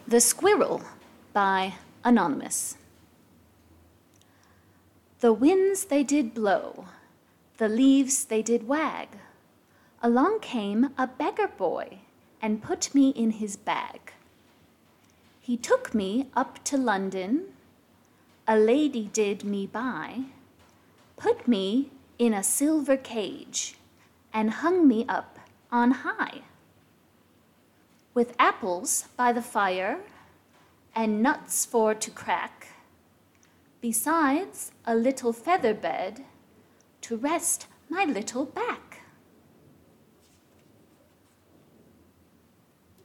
The Squirrel by Anonymous. The winds they did blow, the leaves they did wag. Along came a beggar boy and put me in his bag. He took me up to London, a lady did me buy, put me in a silver cage and hung me up on high. With apples by the fire and nuts for to crack, besides a little feather bed to rest my little back.